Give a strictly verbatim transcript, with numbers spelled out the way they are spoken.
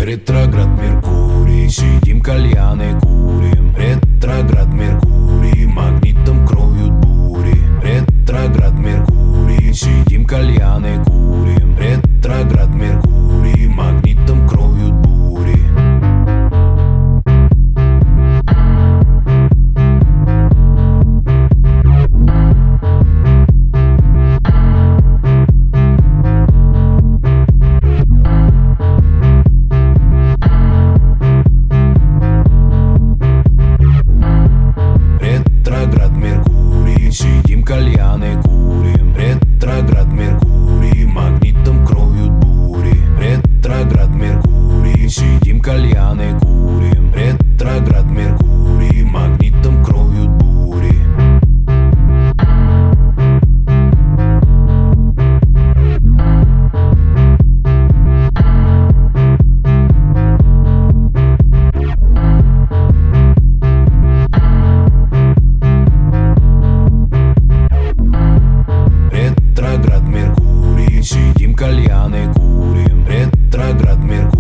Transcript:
Ретроград Меркурий, сидим кальяны курим. Ретроград Меркурий, магнитом кроют бури. Ретроград Меркурий, сидим кальяны курим. Ретроград Меркурий, магнитом кроют бури. Ретроград Меркурий, сидим кальяны курим. Ретроград Меркурий, магнитом кроют бури. Ретроград Меркурий, сидим кальяны курим. Ретроград Меркурий, магнитом кроют бури. Ретроград Меркурий, сидим кальяны курим. Ретроград Меркурий.